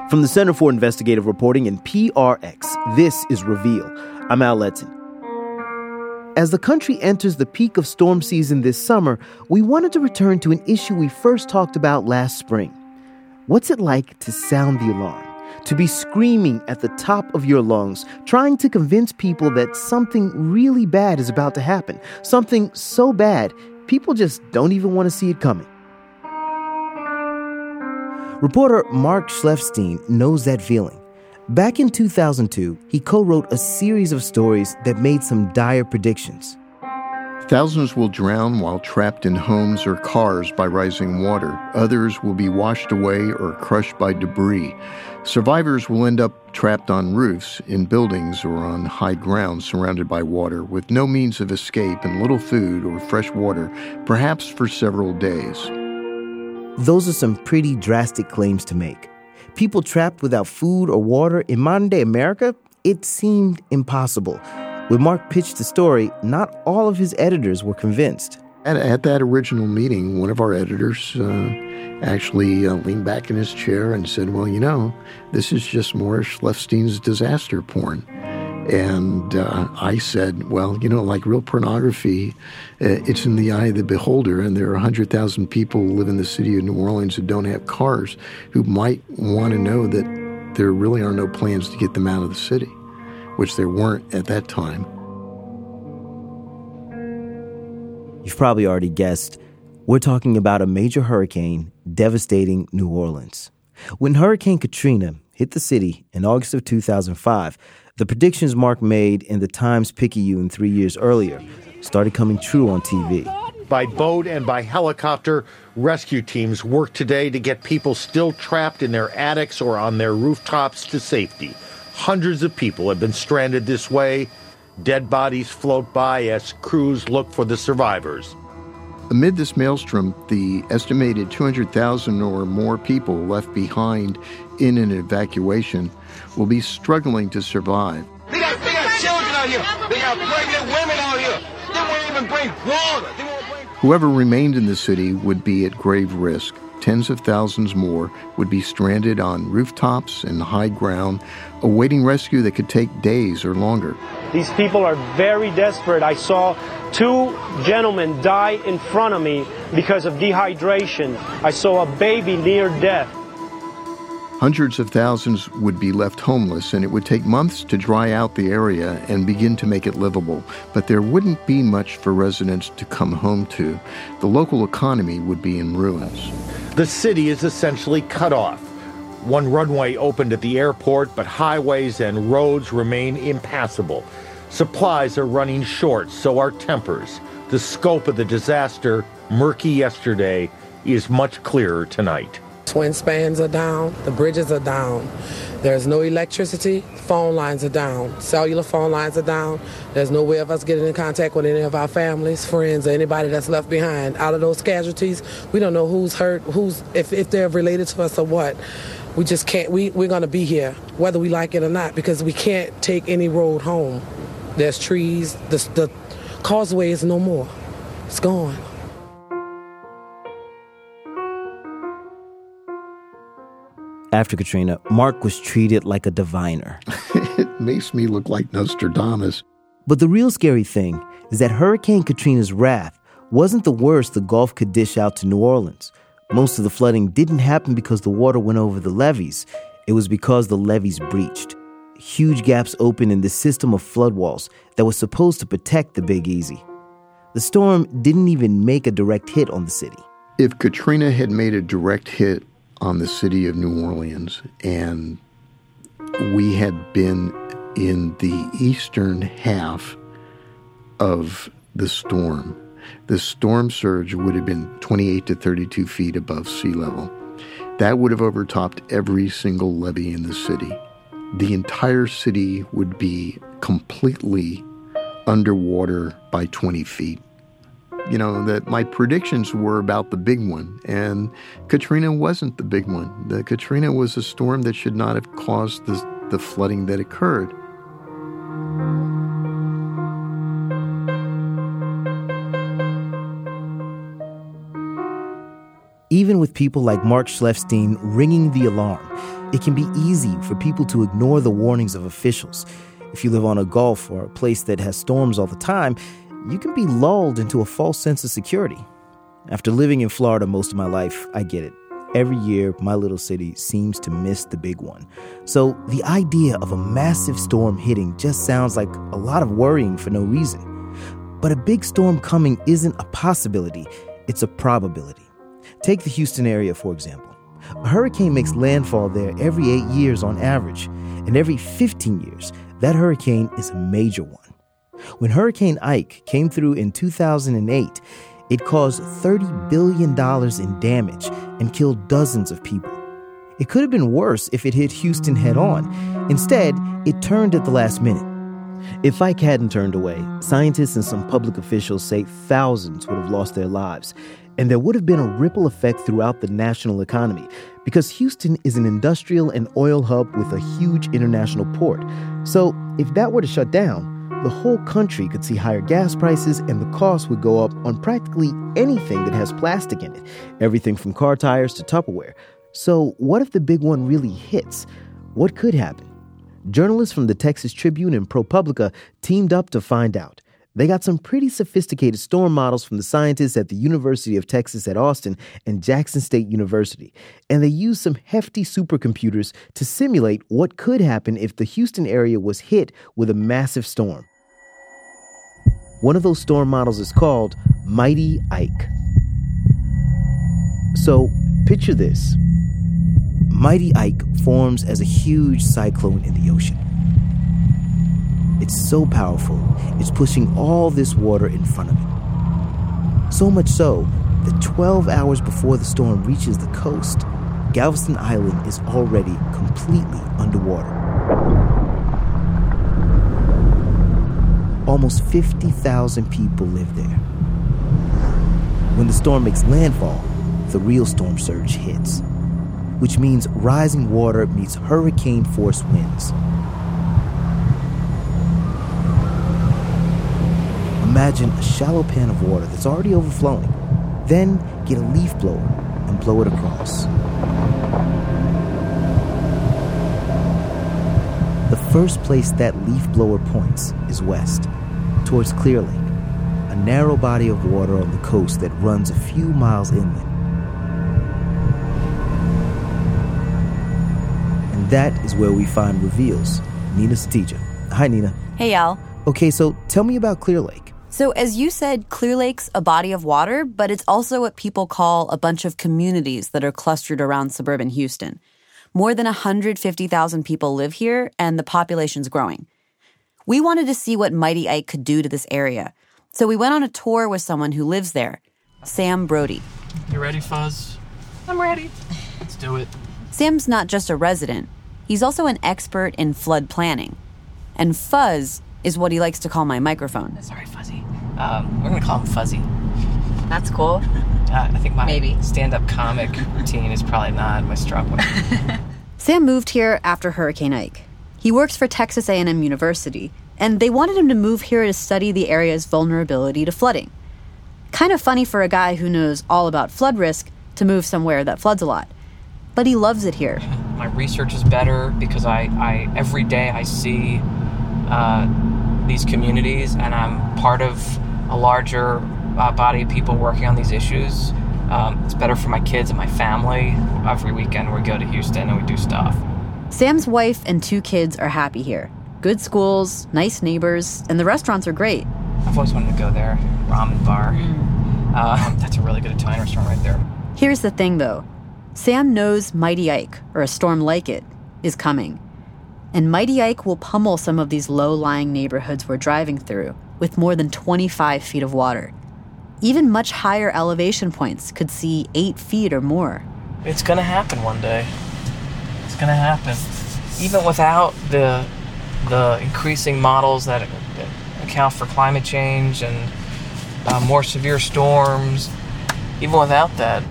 From the Center for Investigative Reporting and PRX, this is Reveal. I'm Al Letson. As the country enters the peak of storm season this summer, we wanted to return to an issue we first talked about last spring. What's it like to sound the alarm? To be screaming at the top of your lungs, trying to convince people that something really bad is about to happen. Something so bad, people just don't even want to see it coming. Reporter Mark Schleifstein knows that feeling. Back in 2002, he co-wrote a series of stories that made some dire predictions. Thousands will drown while trapped in homes or cars by rising water. Others will be washed away or crushed by debris. Survivors will end up trapped on roofs, in buildings, or on high ground surrounded by water with no means of escape and little food or fresh water, perhaps for several days. Those are some pretty drastic claims to make. People trapped without food or water in modern-day America, it seemed impossible. When Mark pitched the story, not all of his editors were convinced. At that original meeting, one of our editors actually leaned back in his chair and said, well, this is just more Schleifstein's disaster porn. And I said, like real pornography, it's in the eye of the beholder, and there are 100,000 people who live in the city of New Orleans who don't have cars who might want to know that there really are no plans to get them out of the city, which there weren't at that time. You've probably already guessed, we're talking about a major hurricane devastating New Orleans. When Hurricane Katrina hit the city in August of 2005, the predictions Mark made in the Times-Picayune 3 years earlier started coming true on TV. By boat and by helicopter, rescue teams work today to get people still trapped in their attics or on their rooftops to safety. Hundreds of people have been stranded this way. Dead bodies float by as crews look for the survivors. Amid this maelstrom, the estimated 200,000 or more people left behind in an evacuation will be struggling to survive. They got children out here. They got pregnant women out here. They won't even bring water. Whoever remained in the city would be at grave risk. Tens of thousands more would be stranded on rooftops and high ground, awaiting rescue that could take days or longer. These people are very desperate. I saw 2 gentlemen die in front of me because of dehydration. I saw a baby near death. Hundreds of thousands would be left homeless, and it would take months to dry out the area and begin to make it livable. But there wouldn't be much for residents to come home to. The local economy would be in ruins. The city is essentially cut off. One runway opened at the airport, but highways and roads remain impassable. Supplies are running short, so are tempers. The scope of the disaster, murky yesterday, is much clearer tonight. Twin spans are down, the bridges are down. There's no electricity, phone lines are down, cellular phone lines are down. There's no way of us getting in contact with any of our families, friends, or anybody that's left behind. Out of those casualties, we don't know who's hurt, if they're related to us or what. We just can't, we're going to be here, whether we like it or not, because we can't take any road home. There's trees, the causeway is no more. It's gone. After Katrina, Mark was treated like a diviner. It makes me look like Nostradamus. But the real scary thing is that Hurricane Katrina's wrath wasn't the worst the Gulf could dish out to New Orleans. Most of the flooding didn't happen because the water went over the levees. It was because the levees breached. Huge gaps opened in the system of flood walls that was supposed to protect the Big Easy. The storm didn't even make a direct hit on the city. If Katrina had made a direct hit on the city of New Orleans, and we had been in the eastern half of the storm surge would have been 28 to 32 feet above sea level. That would have overtopped every single levee in the city. The entire city would be completely underwater by 20 feet. That my predictions were about the big one, and Katrina wasn't the big one. The Katrina was a storm that should not have caused the flooding that occurred. Even with people like Mark Schleifstein ringing the alarm, It can be easy for people to ignore the warnings of officials. If you live on a Gulf or a place that has storms all the time, you can be lulled into a false sense of security. After living in Florida most of my life, I get it. Every year, my little city seems to miss the big one. So the idea of a massive storm hitting just sounds like a lot of worrying for no reason. But a big storm coming isn't a possibility, it's a probability. Take the Houston area, for example. A hurricane makes landfall there every 8 years on average, and every 15 years, that hurricane is a major one. When Hurricane Ike came through in 2008, it caused $30 billion in damage and killed dozens of people. It could have been worse if it hit Houston head-on. Instead, it turned at the last minute. If Ike hadn't turned away, scientists and some public officials say thousands would have lost their lives, and there would have been a ripple effect throughout the national economy because Houston is an industrial and oil hub with a huge international port. So if that were to shut down, the whole country could see higher gas prices and the cost would go up on practically anything that has plastic in it, everything from car tires to Tupperware. So what if the big one really hits? What could happen? Journalists from the Texas Tribune and ProPublica teamed up to find out. They got some pretty sophisticated storm models from the scientists at the University of Texas at Austin and Jackson State University, and they used some hefty supercomputers to simulate what could happen if the Houston area was hit with a massive storm. One of those storm models is called Mighty Ike. So, picture this. Mighty Ike forms as a huge cyclone in the ocean. It's so powerful, it's pushing all this water in front of it. So much so that 12 hours before the storm reaches the coast, Galveston Island is already completely underwater. Almost 50,000 people live there. When the storm makes landfall, the real storm surge hits, which means rising water meets hurricane-force winds. Imagine a shallow pan of water that's already overflowing. Then get a leaf blower and blow it across. The first place that leaf blower points is west, towards Clear Lake, a narrow body of water on the coast that runs a few miles inland. And that is where we find Reveal's Nina Satija. Hi, Nina. Hey, Al. Okay, so tell me about Clear Lake. So as you said, Clear Lake's a body of water, but it's also what people call a bunch of communities that are clustered around suburban Houston. More than 150,000 people live here, and the population's growing. We wanted to see what Mighty Ike could do to this area. So we went on a tour with someone who lives there, Sam Brody. You ready, Fuzz? I'm ready. Let's do it. Sam's not just a resident. He's also an expert in flood planning. And Fuzz is what he likes to call my microphone. Sorry, Fuzzy. We're going to call him Fuzzy. That's cool. I think my stand-up comic routine is probably not my strong point. Sam moved here after Hurricane Ike. He works for Texas A&M University, and they wanted him to move here to study the area's vulnerability to flooding. Kind of funny for a guy who knows all about flood risk to move somewhere that floods a lot. But he loves it here. My research is better because I every day I see these communities, and I'm part of a larger body of people working on these issues. It's better for my kids and my family. Every weekend we go to Houston and we do stuff. Sam's wife and 2 kids are happy here. Good schools, nice neighbors, and the restaurants are great. I've always wanted to go there. Ramen bar. That's a really good Italian restaurant right there. Here's the thing, though. Sam knows Mighty Ike, or a storm like it, is coming. And Mighty Ike will pummel some of these low-lying neighborhoods we're driving through with more than 25 feet of water. Even much higher elevation points could see 8 feet or more. It's going to happen one day. It's going to happen. Even without the increasing models that account for climate change and more severe storms, even without that.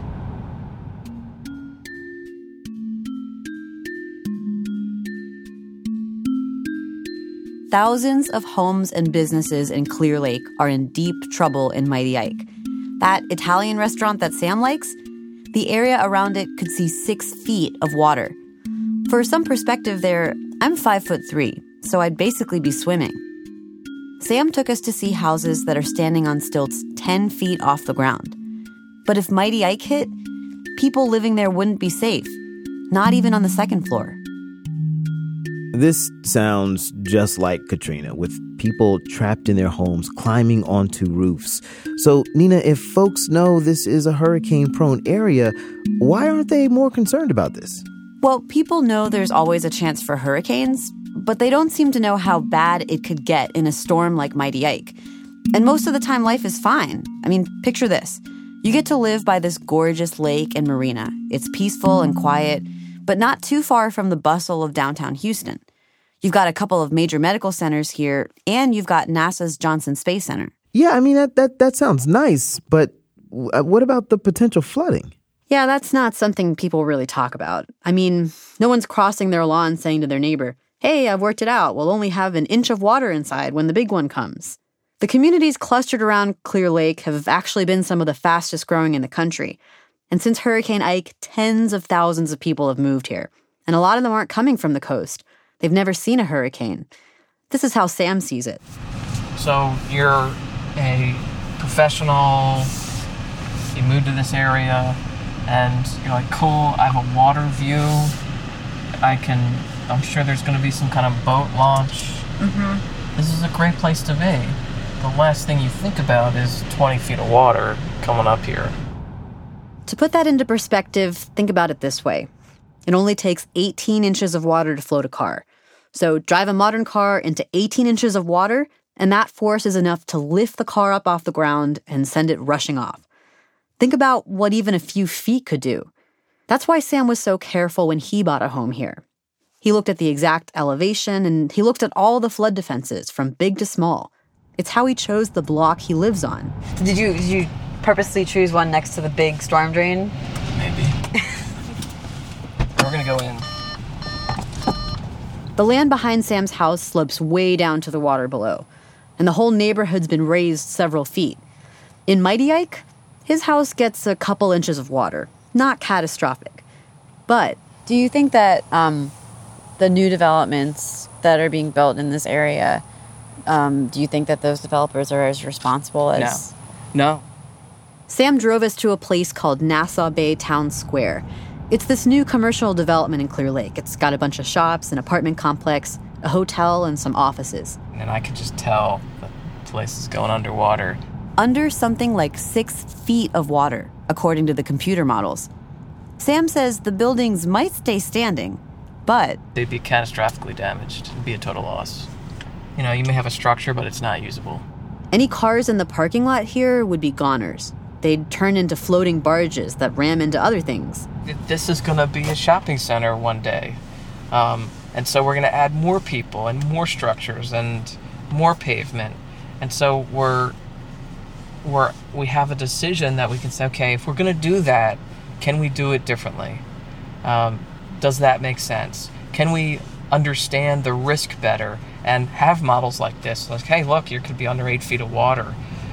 Thousands of homes and businesses in Clear Lake are in deep trouble in Mighty Ike. That Italian restaurant that Sam likes, the area around it could see 6 feet of water. For some perspective there, I'm 5'3", so I'd basically be swimming. Sam took us to see houses that are standing on stilts 10 feet off the ground. But if Mighty Ike hit, people living there wouldn't be safe, not even on the second floor. This sounds just like Katrina, with people trapped in their homes climbing onto roofs. So, Nina, if folks know this is a hurricane-prone area, why aren't they more concerned about this? Well, people know there's always a chance for hurricanes, but they don't seem to know how bad it could get in a storm like Mighty Ike. And most of the time, life is fine. I mean, picture this. You get to live by this gorgeous lake and marina. It's peaceful and quiet, but not too far from the bustle of downtown Houston. You've got a couple of major medical centers here, and you've got NASA's Johnson Space Center. Yeah, I mean, that sounds nice, but what about the potential flooding? Yeah, that's not something people really talk about. I mean, no one's crossing their lawn saying to their neighbor, "Hey, I've worked it out. We'll only have an inch of water inside when the big one comes." The communities clustered around Clear Lake have actually been some of the fastest growing in the country. And since Hurricane Ike, tens of thousands of people have moved here. And a lot of them aren't coming from the coast. They've never seen a hurricane. This is how Sam sees it. So you're a professional, you moved to this area, and you're like, cool, I have a water view. I'm sure there's going to be some kind of boat launch. Mm-hmm. This is a great place to be. The last thing you think about is 20 feet of water coming up here. To put that into perspective, think about it this way. It only takes 18 inches of water to float a car. So drive a modern car into 18 inches of water, and that force is enough to lift the car up off the ground and send it rushing off. Think about what even a few feet could do. That's why Sam was so careful when he bought a home here. He looked at the exact elevation, and he looked at all the flood defenses, from big to small. It's how he chose the block he lives on. Did you purposely choose one next to the big storm drain? Maybe. We're going to go in. The land behind Sam's house slopes way down to the water below, and the whole neighborhood's been raised several feet. In Mighty Ike, his house gets a couple inches of water. Not catastrophic. But do you think that the new developments that are being built in this area, do you think that those developers are as responsible as... No. Sam drove us to a place called Nassau Bay Town Square. It's this new commercial development in Clear Lake. It's got a bunch of shops, an apartment complex, a hotel, and some offices. And I could just tell the place is going underwater. Under something like 6 feet of water, according to the computer models. Sam says the buildings might stay standing, but... they'd be catastrophically damaged. It'd be a total loss. You know, you may have a structure, but it's not usable. Any cars in the parking lot here would be goners. They'd turn into floating barges that ram into other things. This is going to be a shopping center one day. And so we're going to add more people and more structures and more pavement. And so we have a decision that we can say, okay, if we're going to do that, can we do it differently? Does that make sense? Can we understand the risk better and have models like this? Like, hey, look, you could be under 8 feet of water.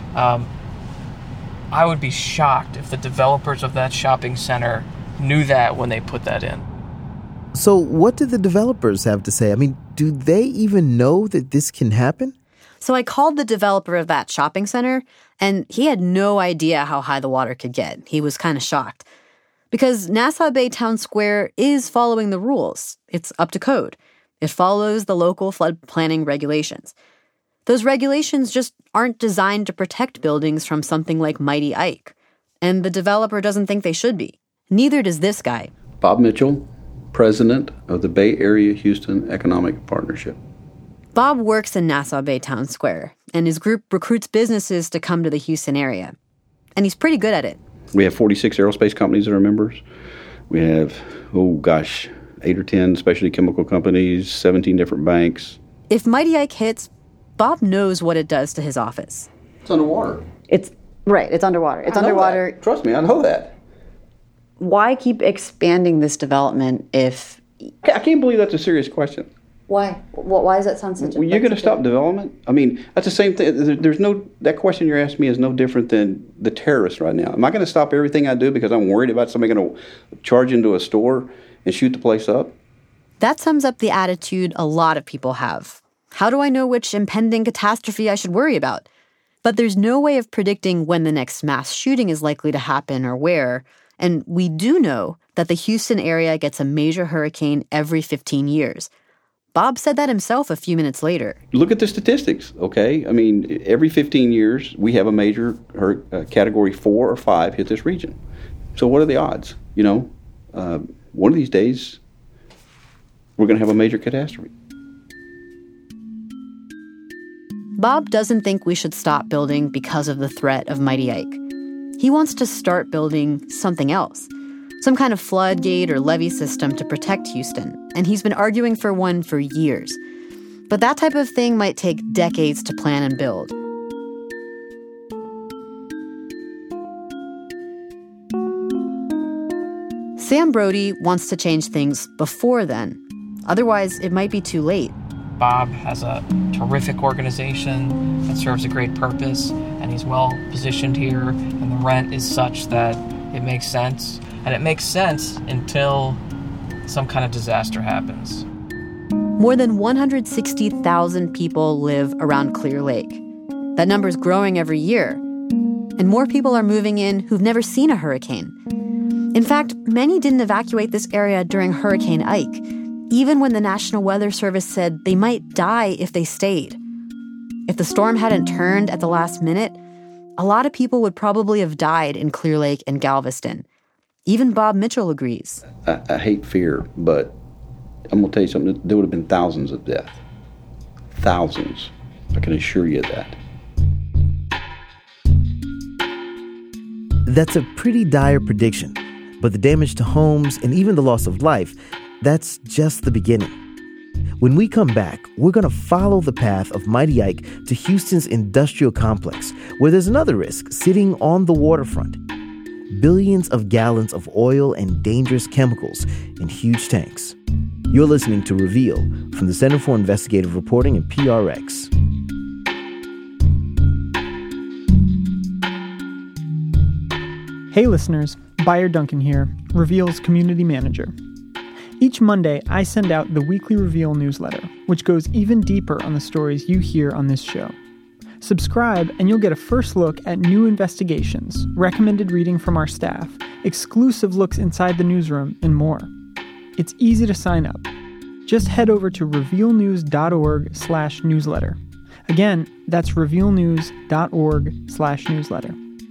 I would be shocked if the developers of that shopping center knew that when they put that in. So what did the developers have to say? I mean, do they even know that this can happen? So I called the developer of that shopping center, and he had no idea how high the water could get. He was kind of shocked. Because Nassau Bay Town Square is following the rules. It's up to code. It follows the local flood planning regulations. Those regulations just aren't designed to protect buildings from something like Mighty Ike. And the developer doesn't think they should be. Neither does this guy. Bob Mitchell, president of the Bay Area Houston Economic Partnership. Bob works in Nassau Bay Town Square, and his group recruits businesses to come to the Houston area. And he's pretty good at it. We have 46 aerospace companies that are members. We have, 8 or 10 specialty chemical companies, 17 different banks. If Mighty Ike hits, Bob knows what it does to his office. It's underwater. It's underwater. It's underwater. That. Trust me, I know that. Why keep expanding this development if... I can't believe that's a serious question. Why? Why does that sound such a... Well, you're going to stop development? I mean, that's the same thing. That question you're asking me is no different than the terrorists right now. Am I going to stop everything I do because I'm worried about somebody going to charge into a store and shoot the place up? That sums up the attitude a lot of people have. How do I know which impending catastrophe I should worry about? But there's no way of predicting when the next mass shooting is likely to happen or where. And we do know that the Houston area gets a major hurricane every 15 years. Bob said that himself a few minutes later. Look at the statistics, okay? I mean, every 15 years, we have a major Category 4 or 5 hit this region. So what are the odds? You know, one of these days, we're going to have a major catastrophe. Bob doesn't think we should stop building because of the threat of Mighty Ike. He wants to start building something else, some kind of floodgate or levee system to protect Houston, and he's been arguing for one for years. But that type of thing might take decades to plan and build. Sam Brody wants to change things before then. Otherwise, it might be too late. Bob has a terrific organization that serves a great purpose, and he's well positioned here, and the rent is such that it makes sense. And it makes sense until some kind of disaster happens. More than 160,000 people live around Clear Lake. That number's growing every year. And more people are moving in who've never seen a hurricane. In fact, many didn't evacuate this area during Hurricane Ike, even when the National Weather Service said they might die if they stayed. If the storm hadn't turned at the last minute, a lot of people would probably have died in Clear Lake and Galveston. Even Bob Mitchell agrees. I hate fear, but I'm going to tell you something. There would have been thousands of deaths. Thousands. I can assure you that. That's a pretty dire prediction. But the damage to homes and even the loss of life, that's just the beginning. When we come back, we're going to follow the path of Mighty Ike to Houston's industrial complex, where there's another risk sitting on the waterfront. Billions of gallons of oil and dangerous chemicals in huge tanks. You're listening to Reveal from the Center for Investigative Reporting and PRX. Hey listeners, Buyer Duncan here, Reveal's community manager. Each Monday, I send out the weekly Reveal newsletter, which goes even deeper on the stories you hear on this show. Subscribe and you'll get a first look at new investigations, recommended reading from our staff, exclusive looks inside the newsroom, and more. It's easy to sign up. Just head over to revealnews.org/newsletter. Again, that's revealnews.org/newsletter.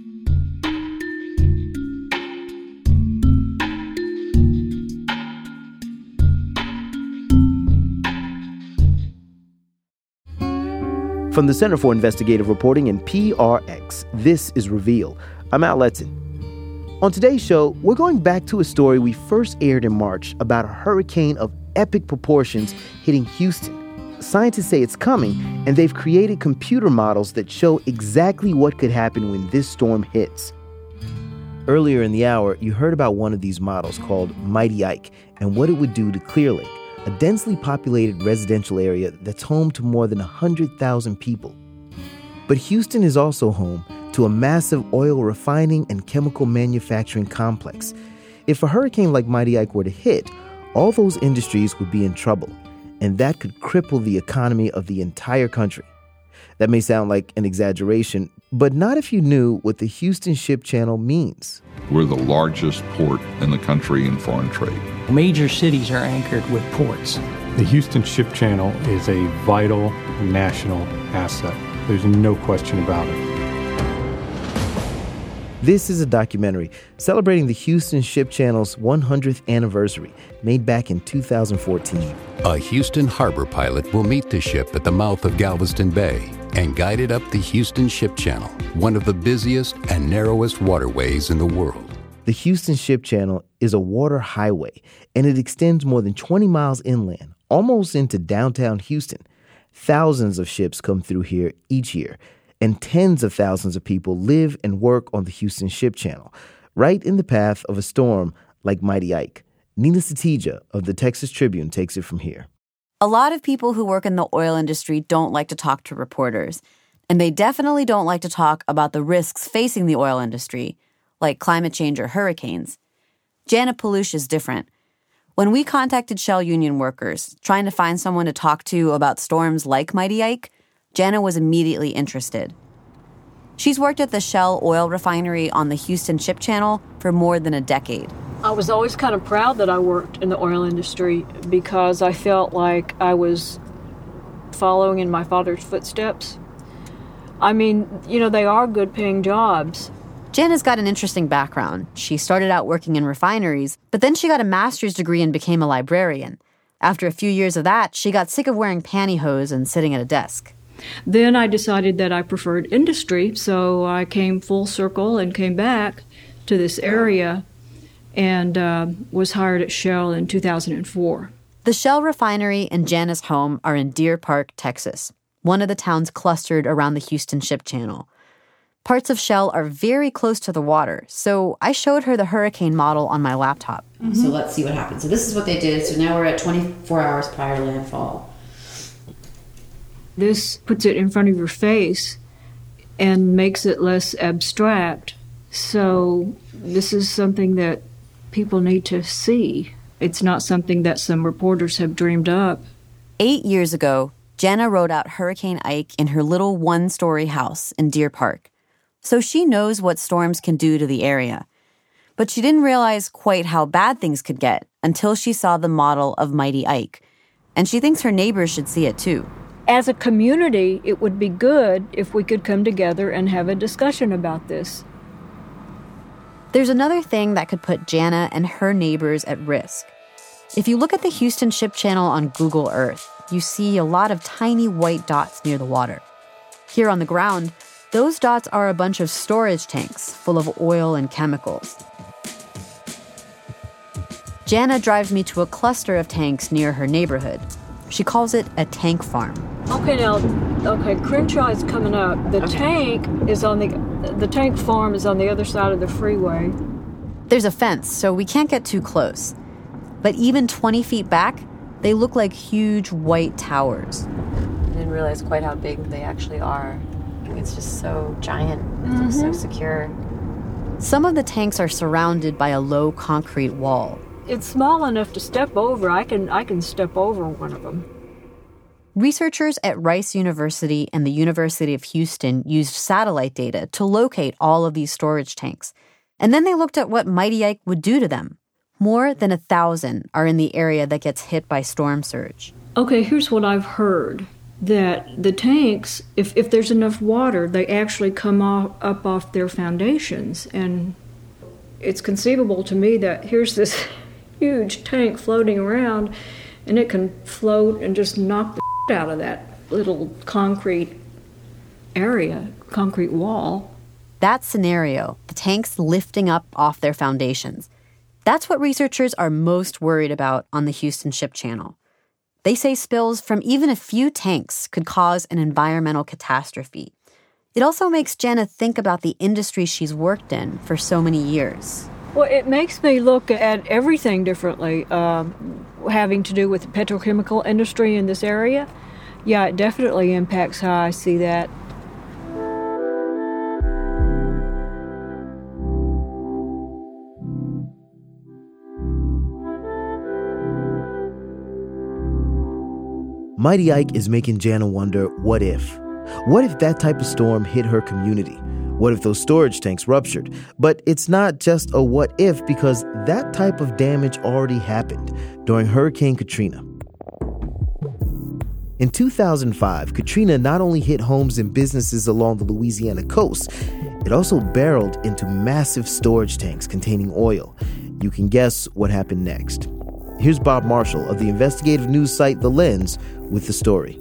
From the Center for Investigative Reporting and PRX, this is Reveal. I'm Al Letson. On today's show, we're going back to a story we first aired in March about a hurricane of epic proportions hitting Houston. Scientists say it's coming, and they've created computer models that show exactly what could happen when this storm hits. Earlier in the hour, you heard about one of these models called Mighty Ike and what it would do to Clear Lake, a densely populated residential area that's home to more than 100,000 people. But Houston is also home to a massive oil refining and chemical manufacturing complex. If a hurricane like Mighty Ike were to hit, all those industries would be in trouble, and that could cripple the economy of the entire country. That may sound like an exaggeration, but not if you knew what the Houston Ship Channel means. We're the largest port in the country in foreign trade. Major cities are anchored with ports. The Houston Ship Channel is a vital national asset. There's no question about it. This is a documentary celebrating the Houston Ship Channel's 100th anniversary, made back in 2014. A Houston harbor pilot will meet the ship at the mouth of Galveston Bay and guide it up the Houston Ship Channel, one of the busiest and narrowest waterways in the world. The Houston Ship Channel is a water highway, and it extends more than 20 miles inland, almost into downtown Houston. Thousands of ships come through here each year, and tens of thousands of people live and work on the Houston Ship Channel, right in the path of a storm like Mighty Ike. Nina Satija of the Texas Tribune takes it from here. A lot of people who work in the oil industry don't like to talk to reporters, and they definitely don't like to talk about the risks facing the oil industry, like climate change or hurricanes. Janet Palouche is different. When we contacted Shell union workers, trying to find someone to talk to about storms like Mighty Ike, Jana was immediately interested. She's worked at the Shell oil refinery on the Houston Ship Channel for more than a decade. I was always kind of proud that I worked in the oil industry because I felt like I was following in my father's footsteps. I mean, they are good-paying jobs. Jana's got an interesting background. She started out working in refineries, but then she got a master's degree and became a librarian. After a few years of that, she got sick of wearing pantyhose and sitting at a desk. Then I decided that I preferred industry, so I came full circle and came back to this area and was hired at Shell in 2004. The Shell refinery and Jana's home are in Deer Park, Texas, one of the towns clustered around the Houston Ship Channel. Parts of Shell are very close to the water, so I showed her the hurricane model on my laptop. Mm-hmm. So let's see what happens. So this is what they did. So now we're at 24 hours prior to landfall. This puts it in front of your face and makes it less abstract. So this is something that people need to see. It's not something that some reporters have dreamed up. 8 years ago, Jana wrote out Hurricane Ike in her little one-story house in Deer Park. So she knows what storms can do to the area. But she didn't realize quite how bad things could get until she saw the model of Mighty Ike. And she thinks her neighbors should see it too. As a community, it would be good if we could come together and have a discussion about this. There's another thing that could put Jana and her neighbors at risk. If you look at the Houston Ship Channel on Google Earth, you see a lot of tiny white dots near the water. Here on the ground, those dots are a bunch of storage tanks full of oil and chemicals. Jana drives me to a cluster of tanks near her neighborhood. She calls it a tank farm. Okay, Crenshaw is coming up. The tank farm is on the other side of the freeway. There's a fence, so we can't get too close. But even 20 feet back, they look like huge white towers. I didn't realize quite how big they actually are. It's just so giant, It's so secure. Some of the tanks are surrounded by a low concrete wall. It's small enough to step over. I can step over one of them. Researchers at Rice University and the University of Houston used satellite data to locate all of these storage tanks. And then they looked at what Mighty Ike would do to them. More than 1,000 are in the area that gets hit by storm surge. Okay, here's what I've heard. That the tanks, if there's enough water, they actually come up off their foundations. And it's conceivable to me that here's this huge tank floating around, and it can float and just knock the out of that little concrete area, concrete wall. That scenario, the tanks lifting up off their foundations, that's what researchers are most worried about on the Houston Ship Channel. They say spills from even a few tanks could cause an environmental catastrophe. It also makes Jana think about the industry she's worked in for so many years. Well, it makes me look at everything differently, having to do with the petrochemical industry in this area. Yeah, it definitely impacts how I see that. Mighty Ike is making Jana wonder, what if? What if that type of storm hit her community? What if those storage tanks ruptured? But it's not just a what if, because that type of damage already happened during Hurricane Katrina. In 2005, Katrina not only hit homes and businesses along the Louisiana coast, it also barreled into massive storage tanks containing oil. You can guess what happened next. Here's Bob Marshall of the investigative news site The Lens with the story.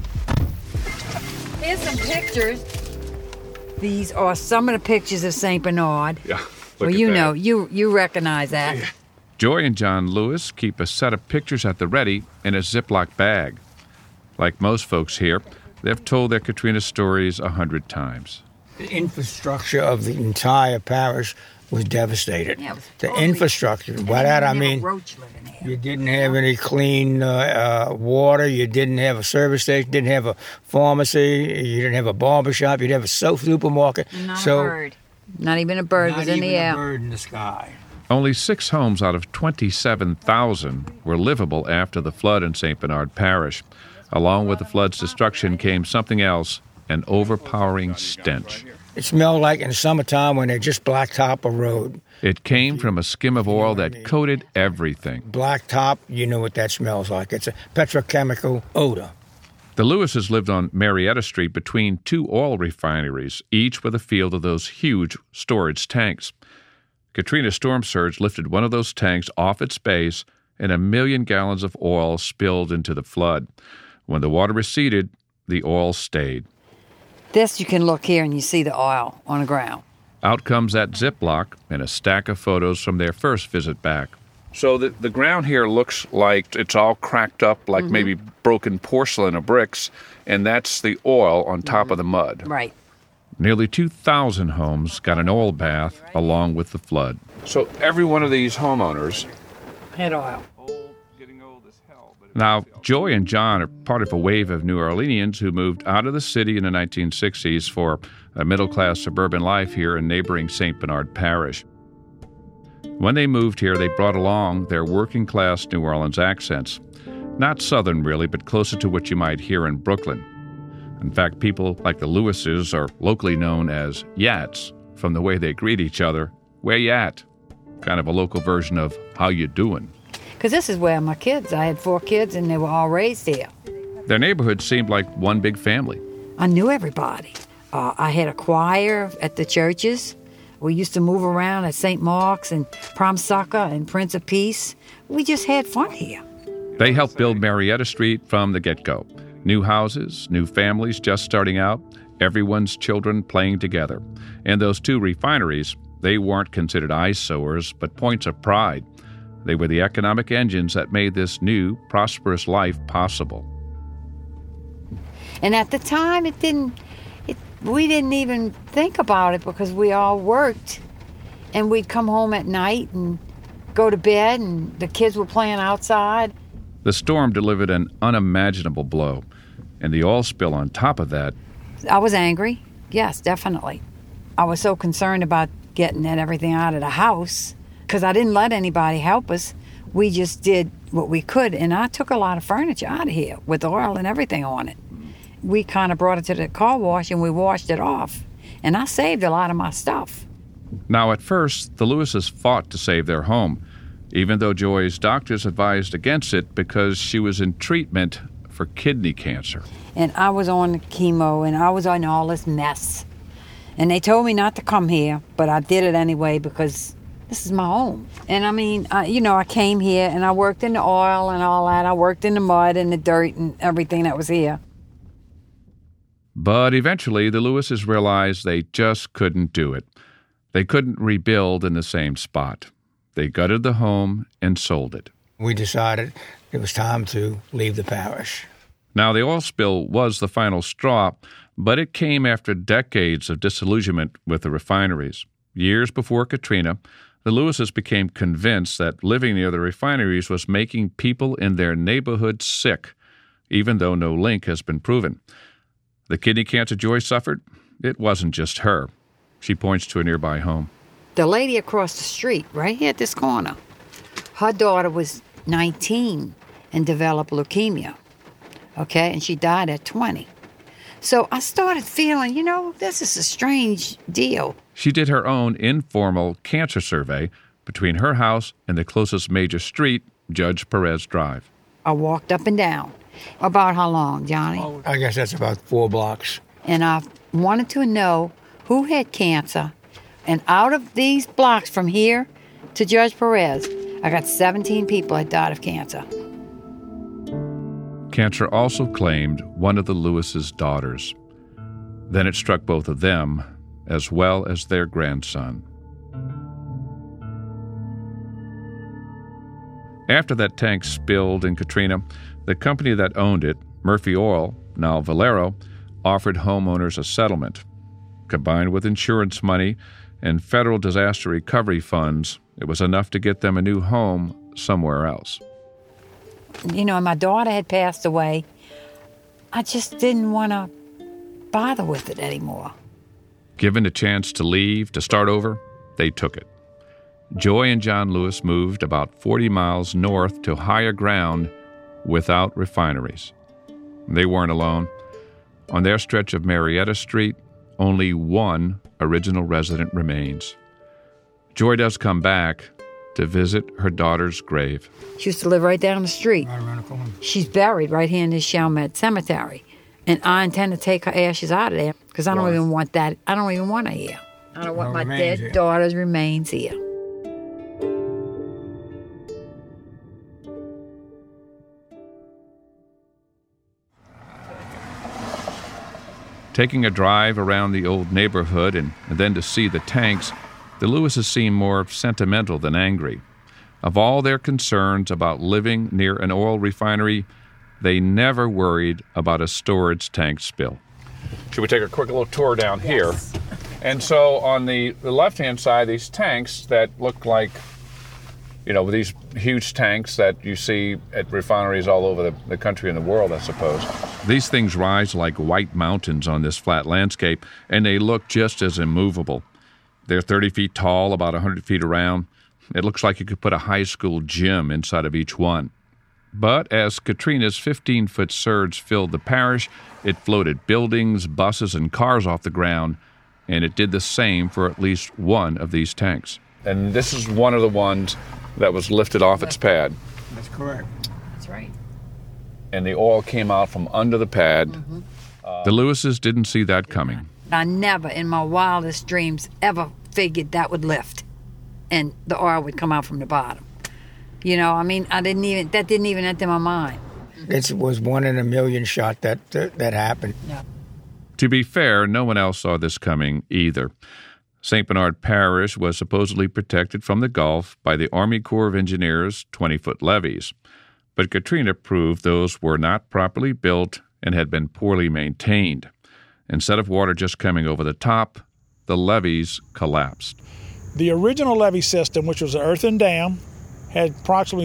Here's some pictures. These are some of the pictures of St. Bernard. Yeah, well, you know, you recognize that. Yeah. Joy and John Lewis keep a set of pictures at the ready in a Ziploc bag. Like most folks here, they've told their Katrina stories 100 times. The infrastructure of the entire parish was devastated. Yeah, the infrastructure. By that I mean, you didn't have any clean water. You didn't have a service station. Didn't have a pharmacy. You didn't have a barbershop. You didn't have a supermarket. Not a bird. Not even a bird was in the air. Not even a bird in the sky. Only 6 homes out of 27,000 were livable after the flood in St. Bernard Parish. Along with the flood's destruction came something else, an overpowering stench. It smelled like in summertime when they just blacktop a road. It came from a skim of oil that coated everything. Blacktop, you know what that smells like. It's a petrochemical odor. The Lewises lived on Marietta Street between 2 oil refineries, each with a field of those huge storage tanks. Katrina's storm surge lifted one of those tanks off its base, and 1 million gallons of oil spilled into the flood. When the water receded, the oil stayed. This, you can look here and you see the oil on the ground. Out comes that Ziploc and a stack of photos from their first visit back. So the ground here looks like it's all cracked up, like maybe broken porcelain or bricks, and that's the oil on top of the mud. Right. Nearly 2,000 homes got an oil bath along with the flood. So every one of these homeowners had oil. Now, Joy and John are part of a wave of New Orleanians who moved out of the city in the 1960s for a middle-class suburban life here in neighboring St. Bernard Parish. When they moved here, they brought along their working-class New Orleans accents. Not Southern, really, but closer to what you might hear in Brooklyn. In fact, people like the Lewises are locally known as Yats, from the way they greet each other. Where you at? Kind of a local version of how you doing. Because this is where my kids, I had 4 kids and they were all raised here. Their neighborhood seemed like one big family. I knew everybody. I had a choir at the churches. We used to move around at St. Mark's and Prom Sucker and Prince of Peace. We just had fun here. They helped build Marietta Street from the get-go. New houses, new families just starting out, everyone's children playing together. And those 2 refineries, they weren't considered eyesores, but points of pride. They were the economic engines that made this new, prosperous life possible. And at the time, we didn't even think about it because we all worked. And we'd come home at night and go to bed, and the kids were playing outside. The storm delivered an unimaginable blow, and the oil spill on top of that. I was angry. Yes, definitely. I was so concerned about getting everything out of the house because I didn't let anybody help us. We just did what we could, and I took a lot of furniture out of here with oil and everything on it. We kind of brought it to the car wash, and we washed it off, and I saved a lot of my stuff. Now, at first, the Lewises fought to save their home, even though Joy's doctors advised against it because she was in treatment for kidney cancer. And I was on chemo, and I was on all this mess. And they told me not to come here, but I did it anyway because this is my home. And I mean, I came here and I worked in the oil and all that. I worked in the mud and the dirt and everything that was here. But eventually, the Lewises realized they just couldn't do it. They couldn't rebuild in the same spot. They gutted the home and sold it. We decided it was time to leave the parish. Now, the oil spill was the final straw, but it came after decades of disillusionment with the refineries. Years before Katrina, the Lewises became convinced that living near the refineries was making people in their neighborhood sick, even though no link has been proven. The kidney cancer Joy suffered, it wasn't just her. She points to a nearby home. The lady across the street, right here at this corner, her daughter was 19 and developed leukemia, okay? And she died at 20. So I started feeling, this is a strange deal. She did her own informal cancer survey between her house and the closest major street, Judge Perez Drive. I walked up and down. About how long, Johnny? I guess that's about 4 blocks. And I wanted to know who had cancer. And out of these blocks from here to Judge Perez, I got 17 people that died of cancer. Cancer also claimed one of the Lewis's daughters. Then it struck both of them, as well as their grandson. After that tank spilled in Katrina, the company that owned it, Murphy Oil, now Valero, offered homeowners a settlement. Combined with insurance money and federal disaster recovery funds, it was enough to get them a new home somewhere else. My daughter had passed away. I just didn't want to bother with it anymore. Given a chance to leave, to start over, they took it. Joy and John Lewis moved about 40 miles north to higher ground without refineries. They weren't alone. On their stretch of Marietta Street, only one original resident remains. Joy does come back to visit her daughter's grave. She used to live right down the street. Right around the corner. She's buried right here in this Chalmette Cemetery. And I intend to take her ashes out of there because I don't even want that. I don't even want her here. I don't want my dead daughter's remains here. Taking a drive around the old neighborhood and then to see the tanks, the Lewises seem more sentimental than angry. Of all their concerns about living near an oil refinery, they never worried about a storage tank spill. Should we take a quick little tour down here? And so on the left-hand side, these tanks that look like, these huge tanks that you see at refineries all over the country and the world, I suppose. These things rise like white mountains on this flat landscape, and they look just as immovable. They're 30 feet tall, about 100 feet around. It looks like you could put a high school gym inside of each one. But as Katrina's 15-foot surge filled the parish, it floated buildings, buses, and cars off the ground, and it did the same for at least one of these tanks. And this is one of the ones that was lifted off its pad. That's correct. That's right. And the oil came out from under the pad. Mm-hmm. The Lewises didn't see that coming. I never in my wildest dreams ever figured that would lift and the oil would come out from the bottom. That didn't even enter my mind. It was 1 in a million shot that happened. Yeah. To be fair, no one else saw this coming either. St. Bernard Parish was supposedly protected from the Gulf by the Army Corps of Engineers' 20-foot levees. But Katrina proved those were not properly built and had been poorly maintained. Instead of water just coming over the top, the levees collapsed. The original levee system, which was an earthen dam, had approximately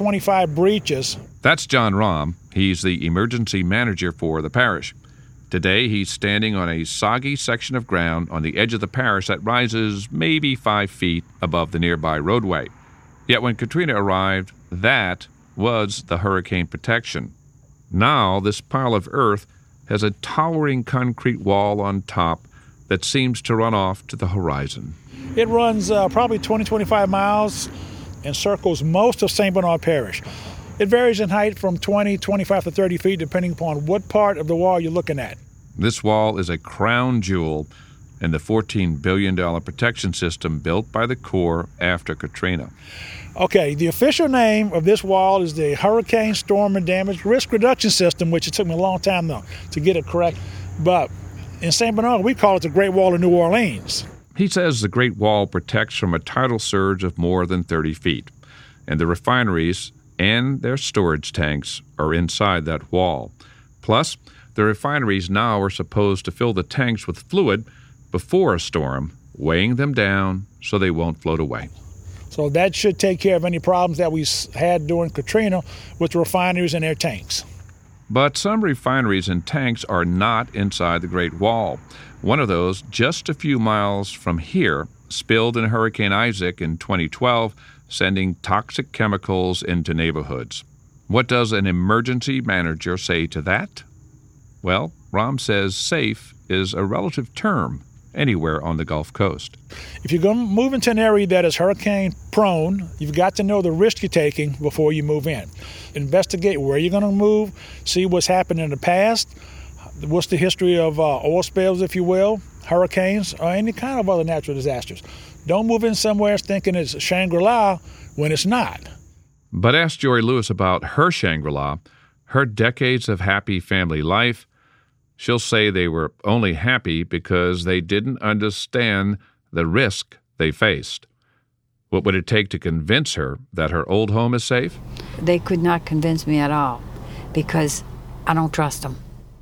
25 breaches. That's John Rahm. He's the emergency manager for the parish. Today, he's standing on a soggy section of ground on the edge of the parish that rises maybe 5 feet above the nearby roadway. Yet when Katrina arrived, that was the hurricane protection. Now, this pile of earth has a towering concrete wall on top that seems to run off to the horizon. It runs probably 25 miles and circles most of St. Bernard Parish. It varies in height from 25 to 30 feet, depending upon what part of the wall you're looking at. This wall is a crown jewel in the $14 billion protection system built by the Corps after Katrina. Okay, the official name of this wall is the Hurricane Storm and Damage Risk Reduction System, which it took me a long time, though, to get it correct. But in St. Bernard, we call it the Great Wall of New Orleans. He says the Great Wall protects from a tidal surge of more than 30 feet, and the refineries and their storage tanks are inside that wall. Plus, the refineries now are supposed to fill the tanks with fluid before a storm, weighing them down so they won't float away. So that should take care of any problems that we had during Katrina with the refineries and their tanks. But some refineries and tanks are not inside the Great Wall. One of those, just a few miles from here, spilled in Hurricane Isaac in 2012, sending toxic chemicals into neighborhoods. What does an emergency manager say to that? Well, Rahm says safe is a relative term anywhere on the Gulf Coast. If you're going to move into an area that is hurricane prone, you've got to know the risk you're taking before you move in. Investigate where you're going to move, see what's happened in the past, what's the history of oil spills, if you will, hurricanes, or any kind of other natural disasters. Don't move in somewhere thinking it's Shangri-La when it's not. But ask Joy Lewis about her Shangri-La, her decades of happy family life. She'll say they were only happy because they didn't understand the risk they faced. What would it take to convince her that her old home is safe? They could not convince me at all because I don't trust them.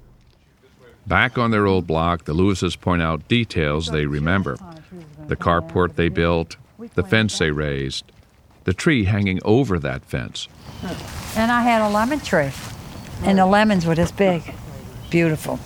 Back on their old block, the Lewises point out details they remember. The carport they built, the fence they raised, the tree hanging over that fence. And I had a lemon tree, and the lemons were this big. Beautiful.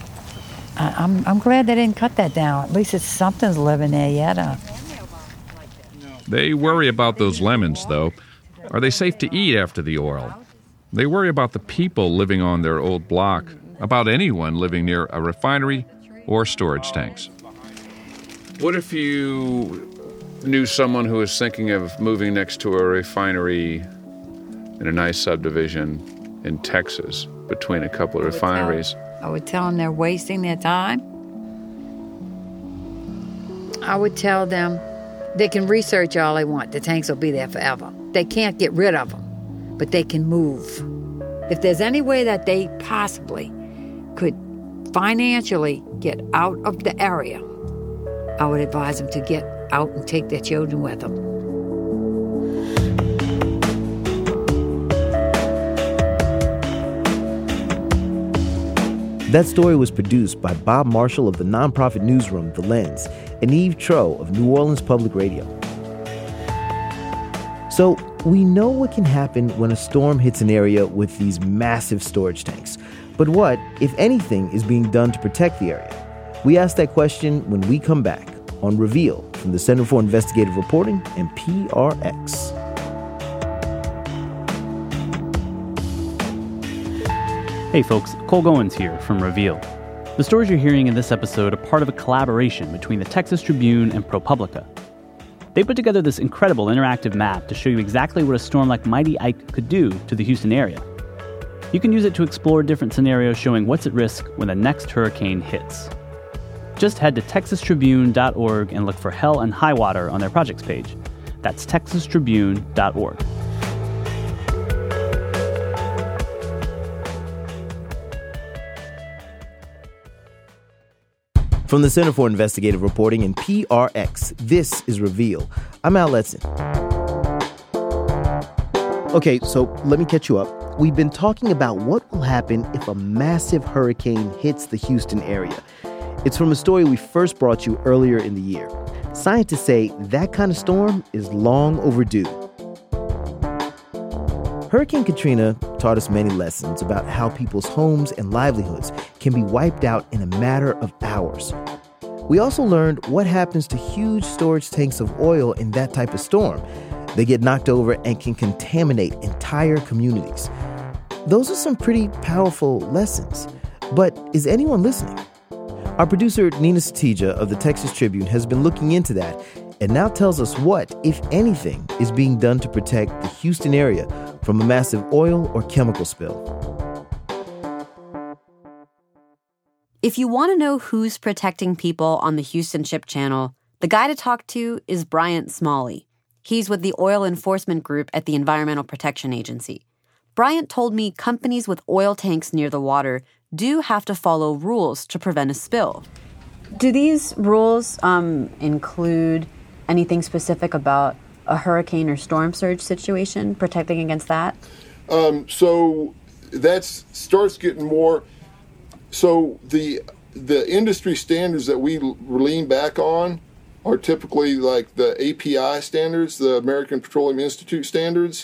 I'm glad they didn't cut that down. At least something's living there yet. They worry about those lemons, though. Are they safe to eat after the oil? They worry about the people living on their old block, about anyone living near a refinery or storage tanks. What if you knew someone who was thinking of moving next to a refinery in a nice subdivision in Texas between a couple of refineries? I would tell them they're wasting their time. I would tell them they can research all they want. The tanks will be there forever. They can't get rid of them, but they can move. If there's any way that they possibly could financially get out of the area, I would advise them to get out and take their children with them. That story was produced by Bob Marshall of the nonprofit newsroom The Lens and Eve Troeh of New Orleans Public Radio. So we know what can happen when a storm hits an area with these massive storage tanks. But what, if anything, is being done to protect the area? We ask that question when we come back on Reveal from the Center for Investigative Reporting and PRX. Hey folks, Cole Goins here from Reveal. The stories you're hearing in this episode are part of a collaboration between the Texas Tribune and ProPublica. They put together this incredible interactive map to show you exactly what a storm like Mighty Ike could do to the Houston area. You can use it to explore different scenarios showing what's at risk when the next hurricane hits. Just head to texastribune.org and look for Hell and High Water on their projects page. That's texastribune.org. From the Center for Investigative Reporting and PRX, this is Reveal. I'm Al Letson. Okay, so let me catch you up. We've been talking about what will happen if a massive hurricane hits the Houston area. It's from a story we first brought you earlier in the year. Scientists say that kind of storm is long overdue. Hurricane Katrina taught us many lessons about how people's homes and livelihoods can be wiped out in a matter of hours. We also learned what happens to huge storage tanks of oil in that type of storm. They get knocked over and can contaminate entire communities. Those are some pretty powerful lessons. But is anyone listening? Our producer, Nina Satija of the Texas Tribune, has been looking into that and now tells us what, if anything, is being done to protect the Houston area from a massive oil or chemical spill. If you want to know who's protecting people on the Houston Ship Channel, the guy to talk to is Bryant Smalley. He's with the Oil Enforcement Group at the Environmental Protection Agency. Bryant told me companies with oil tanks near the water do have to follow rules to prevent a spill. Do these rules include anything specific about a hurricane or storm surge situation, protecting against that? So that starts getting more. So the industry standards that we lean back on are typically like the API standards, the American Petroleum Institute standards.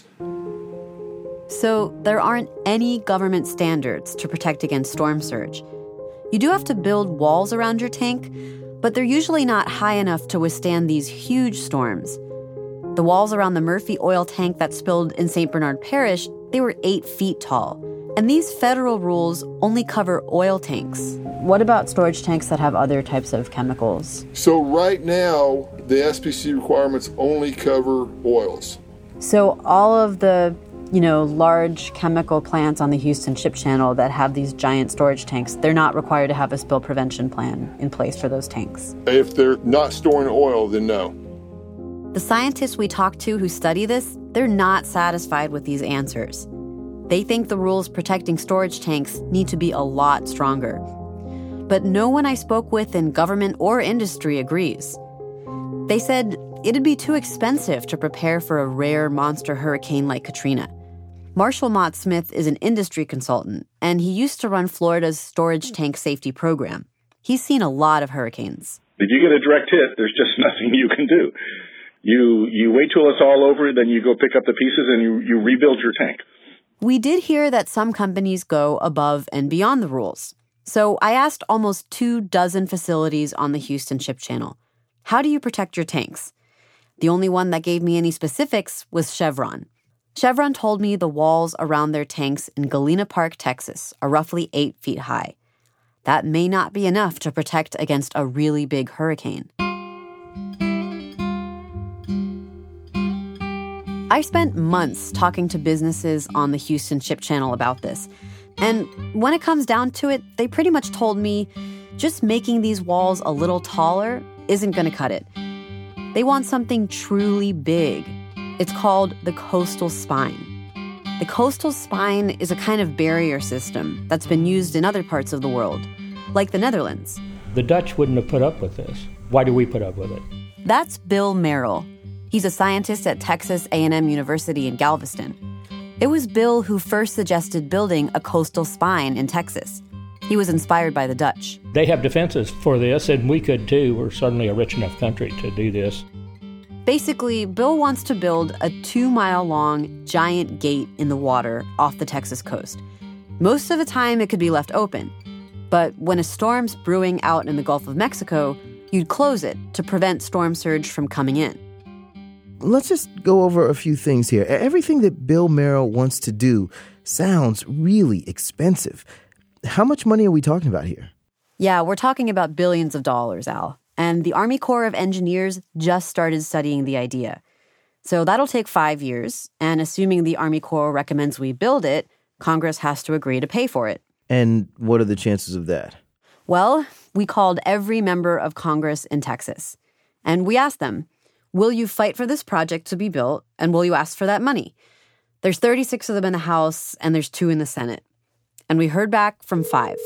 So there aren't any government standards to protect against storm surge. You do have to build walls around your tank, but they're usually not high enough to withstand these huge storms. The walls around the Murphy oil tank that spilled in St. Bernard Parish, they were 8 feet tall. And these federal rules only cover oil tanks. What about storage tanks that have other types of chemicals? So right now, the SPC requirements only cover oils. So all of the, large chemical plants on the Houston Ship Channel that have these giant storage tanks, they're not required to have a spill prevention plan in place for those tanks. If they're not storing oil, then no. The scientists we talked to who study this, they're not satisfied with these answers. They think the rules protecting storage tanks need to be a lot stronger. But no one I spoke with in government or industry agrees. They said it'd be too expensive to prepare for a rare monster hurricane like Katrina. Marshall Mott Smith is an industry consultant, and he used to run Florida's storage tank safety program. He's seen a lot of hurricanes. If you get a direct hit, there's just nothing you can do. You wait till it's all over, then you go pick up the pieces and you rebuild your tank. We did hear that some companies go above and beyond the rules. So I asked almost 24 facilities on the Houston Ship Channel, how do you protect your tanks? The only one that gave me any specifics was Chevron. Chevron told me the walls around their tanks in Galena Park, Texas, are roughly 8 feet high. That may not be enough to protect against a really big hurricane. I spent months talking to businesses on the Houston Ship Channel about this. And when it comes down to it, they pretty much told me just making these walls a little taller isn't going to cut it. They want something truly big. It's called the coastal spine. The coastal spine is a kind of barrier system that's been used in other parts of the world, like the Netherlands. The Dutch wouldn't have put up with this. Why do we put up with it? That's Bill Merrill. He's a scientist at Texas A&M University in Galveston. It was Bill who first suggested building a coastal spine in Texas. He was inspired by the Dutch. They have defenses for this, and we could too. We're certainly a rich enough country to do this. Basically, Bill wants to build a 2-mile-long giant gate in the water off the Texas coast. Most of the time, it could be left open. But when a storm's brewing out in the Gulf of Mexico, you'd close it to prevent storm surge from coming in. Let's just go over a few things here. Everything that Bill Merrill wants to do sounds really expensive. How much money are we talking about here? Yeah, we're talking about billions of dollars, Al. And the Army Corps of Engineers just started studying the idea. So that'll take 5 years, and assuming the Army Corps recommends we build it, Congress has to agree to pay for it. And what are the chances of that? Well, we called every member of Congress in Texas, and we asked them, will you fight for this project to be built, and will you ask for that money? There's 36 of them in the House, and there's 2 in the Senate. And we heard back from 5.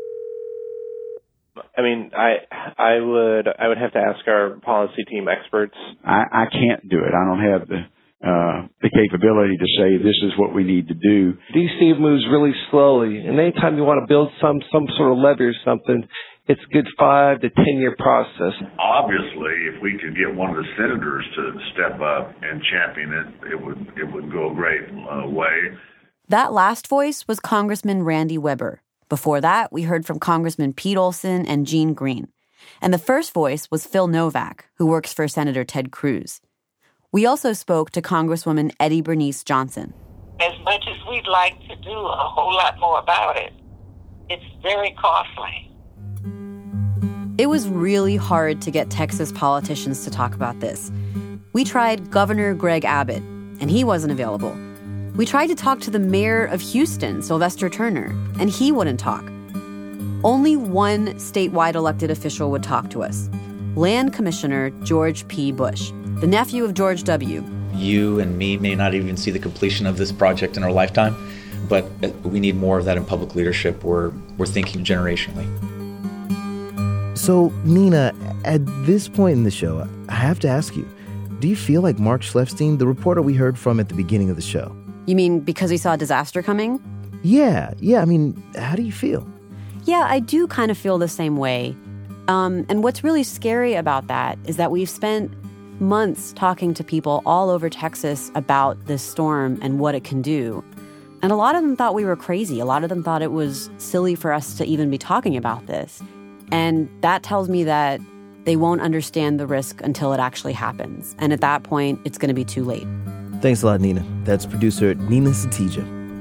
I mean, I would have to ask our policy team experts. I can't do it. I don't have the capability to say this is what we need to do. DC moves really slowly, and anytime you want to build some sort of levee or something, it's a good 5 to 10 year process. Obviously, if we could get one of the senators to step up and champion it, it would go a great way. That last voice was Congressman Randy Weber. Before that, we heard from Congressman Pete Olson and Gene Green. And the first voice was Phil Novak, who works for Senator Ted Cruz. We also spoke to Congresswoman Eddie Bernice Johnson. As much as we'd like to do a whole lot more about it, it's very costly. It was really hard to get Texas politicians to talk about this. We tried Governor Greg Abbott, and he wasn't available. We tried to talk to the mayor of Houston, Sylvester Turner, and he wouldn't talk. Only one statewide elected official would talk to us, Land Commissioner George P. Bush, the nephew of George W. You and me may not even see the completion of this project in our lifetime, but we need more of that in public leadership. We're thinking generationally. So, Nina, at this point in the show, I have to ask you, do you feel like Mark Schleifstein, the reporter we heard from at the beginning of the show? You mean because he saw a disaster coming? Yeah. I mean, how do you feel? Yeah, I do kind of feel the same way. And what's really scary about that is that we've spent months talking to people all over Texas about this storm and what it can do. And a lot of them thought we were crazy. A lot of them thought it was silly for us to even be talking about this. And that tells me that they won't understand the risk until it actually happens. And at that point, it's going to be too late. Thanks a lot, Nina. That's producer Nina Satija.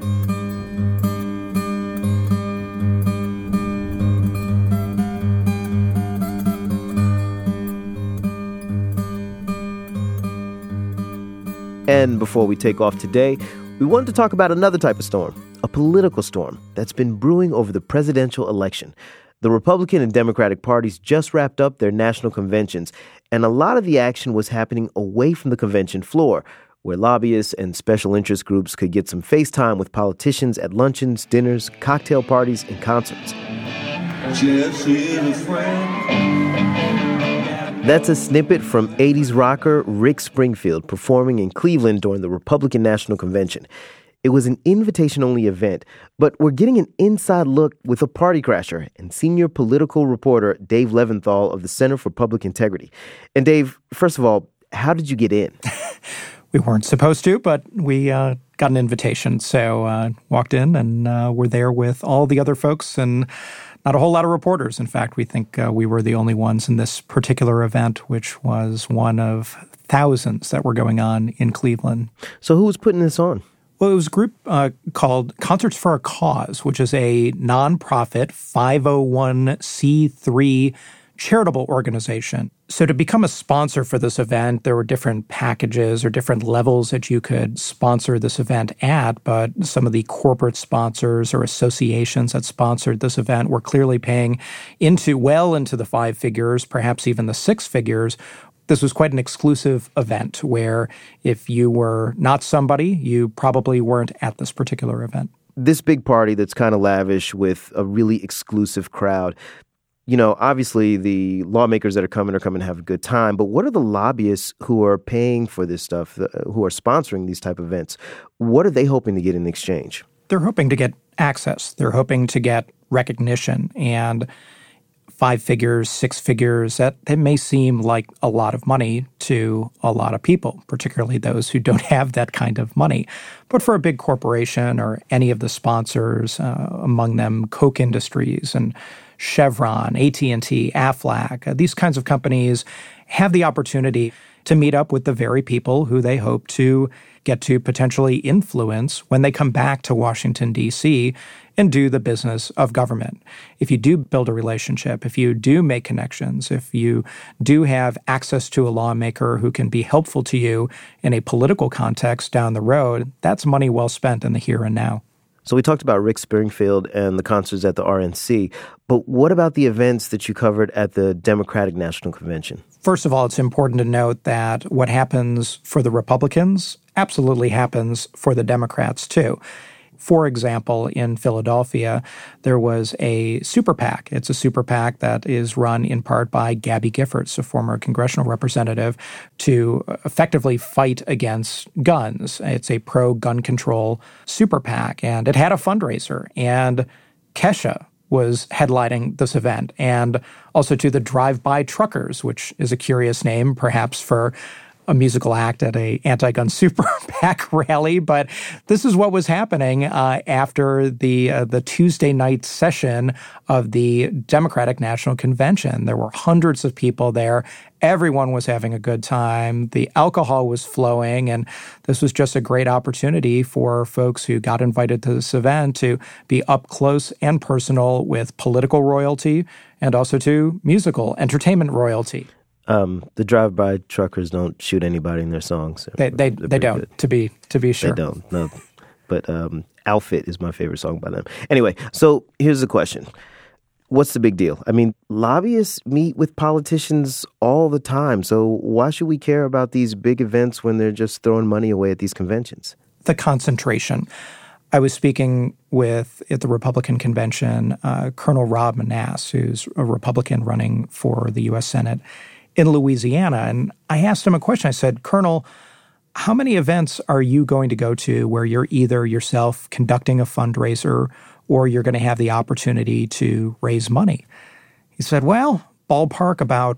And before we take off today, we wanted to talk about another type of storm, a political storm that's been brewing over the presidential election. The Republican and Democratic parties just wrapped up their national conventions, and a lot of the action was happening away from the convention floor, where lobbyists and special interest groups could get some face time with politicians at luncheons, dinners, cocktail parties, and concerts. That's a snippet from 80s rocker Rick Springfield performing in Cleveland during the Republican National Convention. It was an invitation-only event, but we're getting an inside look with a party crasher and senior political reporter Dave Leventhal of the Center for Public Integrity. And Dave, first of all, how did you get in? We weren't supposed to, but we got an invitation. So walked in and we're there with all the other folks and not a whole lot of reporters. In fact, we think we were the only ones in this particular event, which was one of thousands that were going on in Cleveland. So who was putting this on? Well, it was a group called Concerts for a Cause, which is a nonprofit 501c3 charitable organization. So to become a sponsor for this event, there were different packages or different levels that you could sponsor this event at, but some of the corporate sponsors or associations that sponsored this event were clearly paying well into the 5 figures, perhaps even the 6 figures. This was quite an exclusive event where if you were not somebody, you probably weren't at this particular event. This big party that's kind of lavish with a really exclusive crowd. You know, obviously the lawmakers that are coming to have a good time, but what are the lobbyists who are paying for this stuff, who are sponsoring these type of events? What are they hoping to get in exchange? They're hoping to get access. They're hoping to get recognition, and 5 figures, 6 figures, that may seem like a lot of money to a lot of people, particularly those who don't have that kind of money. But for a big corporation or any of the sponsors, among them Koch Industries and Chevron, AT&T, Aflac, these kinds of companies have the opportunity to meet up with the very people who they hope to get to potentially influence when they come back to Washington, D.C. and do the business of government. If you do build a relationship, if you do make connections, if you do have access to a lawmaker who can be helpful to you in a political context down the road, that's money well spent in the here and now. So we talked about Rick Springfield and the concerts at the RNC, but what about the events that you covered at the Democratic National Convention? First of all, it's important to note that what happens for the Republicans absolutely happens for the Democrats too. For example, in Philadelphia, there was a super PAC. It's a super PAC that is run in part by Gabby Giffords, a former congressional representative, to effectively fight against guns. It's a pro-gun control super PAC, and it had a fundraiser. And Kesha was headlining this event, and also to the Drive-By Truckers, which is a curious name, perhaps for a musical act at a anti-gun super PAC rally, but this is what was happening after the Tuesday night session of the Democratic National Convention. There were hundreds of people there. Everyone was having a good time. The alcohol was flowing, and this was just a great opportunity for folks who got invited to this event to be up close and personal with political royalty and also to musical entertainment royalty. The Drive-By Truckers don't shoot anybody in their songs. They don't, to be sure. They don't, no. But Outfit is my favorite song by them. Anyway, so here's the question. What's the big deal? I mean, lobbyists meet with politicians all the time, so why should we care about these big events when they're just throwing money away at these conventions? The concentration. I was speaking at the Republican convention, Colonel Rob Manasse, who's a Republican running for the U.S. Senate in Louisiana. And I asked him a question. I said, Colonel, how many events are you going to go to where you're either yourself conducting a fundraiser or you're going to have the opportunity to raise money? He said, well, ballpark about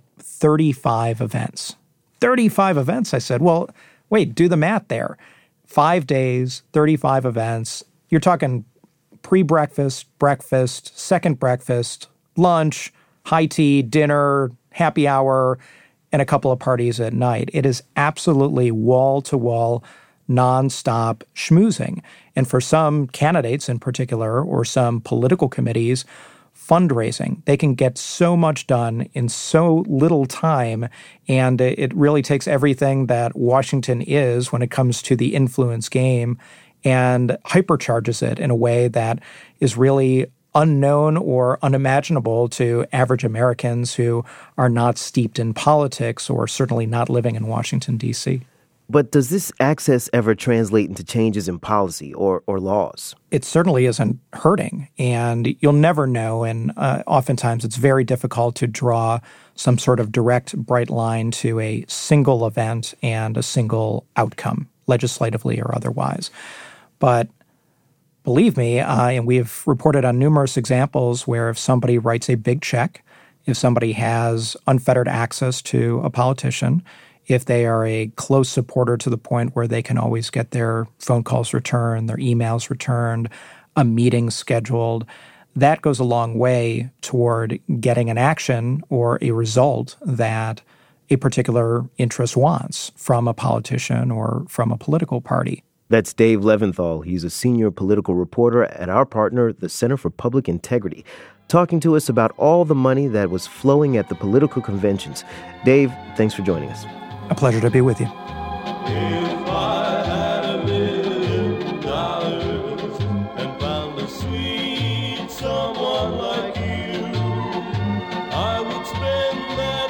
35 events. 35 events? I said, well, wait, do the math there. 5 days, 35 events. You're talking pre-breakfast, breakfast, second breakfast, lunch, high tea, dinner, happy hour, and a couple of parties at night. It is absolutely wall-to-wall, nonstop schmoozing. And for some candidates in particular, or some political committees, fundraising. They can get so much done in so little time, and it really takes everything that Washington is when it comes to the influence game and hypercharges it in a way that is really unknown or unimaginable to average Americans who are not steeped in politics or certainly not living in Washington, D.C. But does this access ever translate into changes in policy or laws? It certainly isn't hurting, and you'll never know, and oftentimes it's very difficult to draw some sort of direct, bright line to a single event and a single outcome, legislatively or otherwise. But believe me, and we've reported on numerous examples where if somebody writes a big check, if somebody has unfettered access to a politician, if they are a close supporter to the point where they can always get their phone calls returned, their emails returned, a meeting scheduled, that goes a long way toward getting an action or a result that a particular interest wants from a politician or from a political party. That's Dave Leventhal. He's a senior political reporter at our partner, the Center for Public Integrity, talking to us about all the money that was flowing at the political conventions. Dave, thanks for joining us. A pleasure to be with you. If I had $1 million and found a sweet someone like you, I would spend that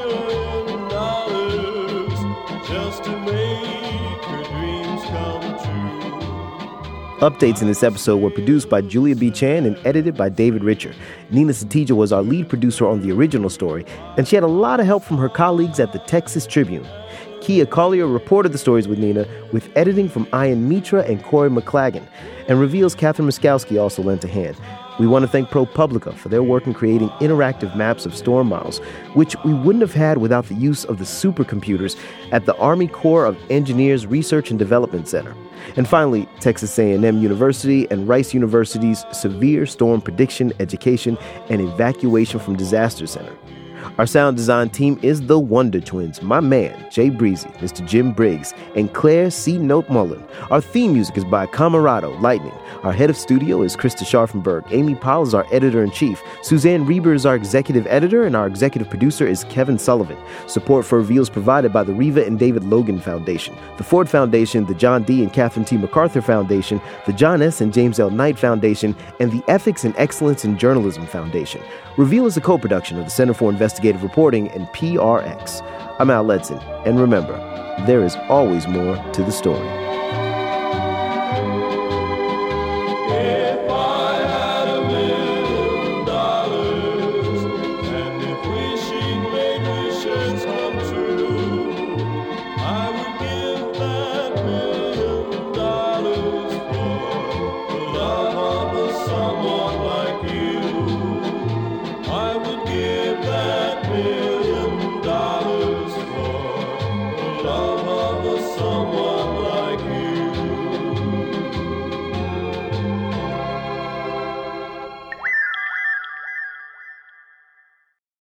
$1 million just to make her dreams come true. Updates in this episode were produced by Julia B. Chan and edited by David Richer. Nina Satija was our lead producer on the original story, and she had a lot of help from her colleagues at the Texas Tribune. Kia Collier reported the stories with Nina, with editing from Ian Mitra and Corey McLagan. And Reveal's Catherine Muskowski also lent a hand. We want to thank ProPublica for their work in creating interactive maps of storm models, which we wouldn't have had without the use of the supercomputers at the Army Corps of Engineers Research and Development Center. And finally, Texas A&M University and Rice University's Severe Storm Prediction, Education, and Evacuation from Disaster Center. Our sound design team is the Wonder Twins, my man, Jay Breezy, Mr. Jim Briggs, and Claire C. Note Mullen. Our theme music is by Camarado Lightning. Our head of studio is Krista Scharfenberg. Amy Powell is our editor-in-chief. Suzanne Reber is our executive editor, and our executive producer is Kevin Sullivan. Support for Reveal is provided by the Reva and David Logan Foundation, the Ford Foundation, the John D. and Catherine T. MacArthur Foundation, the John S. and James L. Knight Foundation, and the Ethics and Excellence in Journalism Foundation. Reveal is a co-production of the Center for Investigative Reporting and PRX. I'm Al Letson, and remember, there is always more to the story.